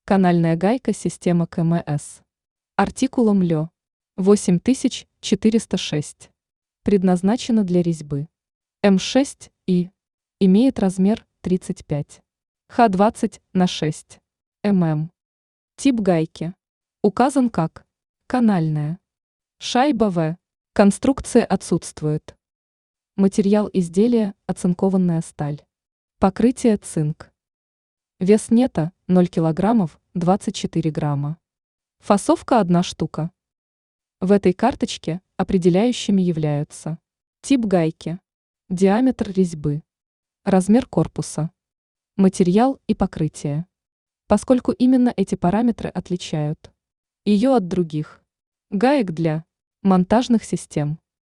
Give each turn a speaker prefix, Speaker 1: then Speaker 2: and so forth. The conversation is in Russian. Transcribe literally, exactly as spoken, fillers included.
Speaker 1: Канальная гайка система КМС. Артикулом Лё восемь тысяч четыреста шесть. Предназначена для резьбы. Эм шесть и. Имеет размер тридцать пять. Х двадцать на шесть мм. Тип гайки. Указан как канальная. Шайба В. Конструкция отсутствует. Материал изделия – оцинкованная сталь. Покрытие цинк. Вес нета – ноль килограммов двадцать четыре грамма. Фасовка одна штука. В этой карточке определяющими являются тип гайки, диаметр резьбы, размер корпуса, материал и покрытие. Поскольку именно эти параметры отличают ее от других гаек для монтажных систем.